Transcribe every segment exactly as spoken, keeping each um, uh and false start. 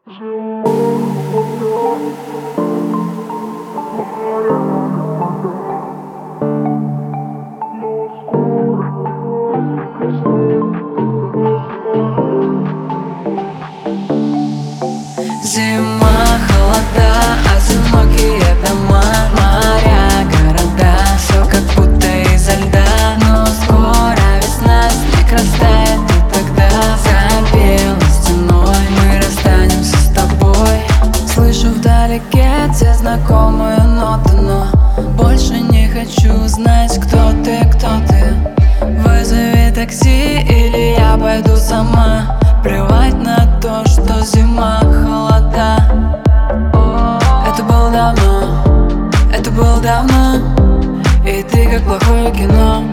Зима, холода, одинокие дома, моря, города, все как будто изо льда. Но скоро весна, снег растает, и тогда за белой стеной мы расстанемся с тобой. Слышу вдалеке те знакомые ноты, но больше не хочу знать, кто ты, кто ты. Вызови такси или я пойду сама. Плевать на то, что зима, холода. Это было давно, это было давно, и ты как плохое кино.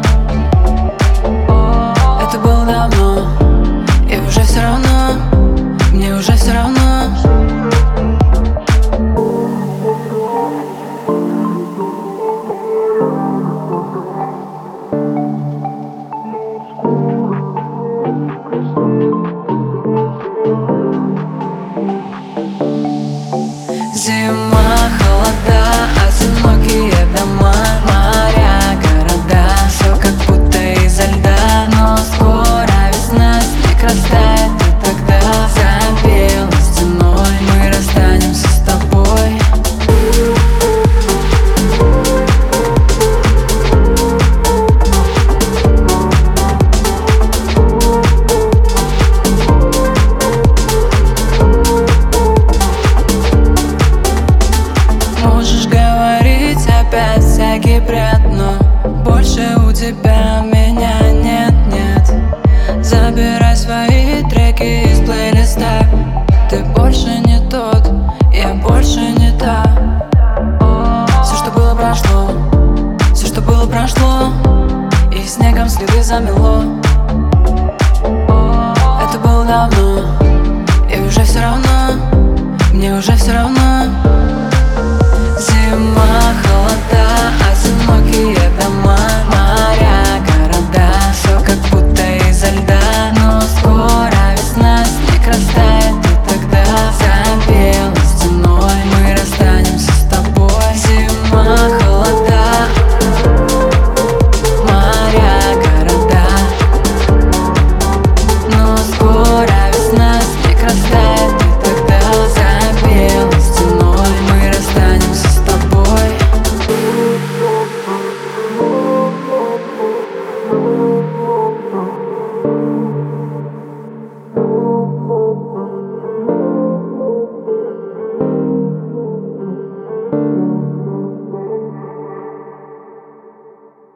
Это было давно, и уже все равно, мне уже все равно. Зима, холода, одинокие дома, моря, города, все как будто изо льда. Но скоро весна, снег растает, и тогда за белой стеной мы расстанемся с тобой. Можешь говорить опять всякий бред, но больше у тебя меня нет, нет. Забирай свои треки из плейлиста. Ты больше не тот, я больше не та. Все, что было, прошло, все, что было, прошло, и снегом следы замело. Это было давно, и уже все равно, мне уже все равно. Зима,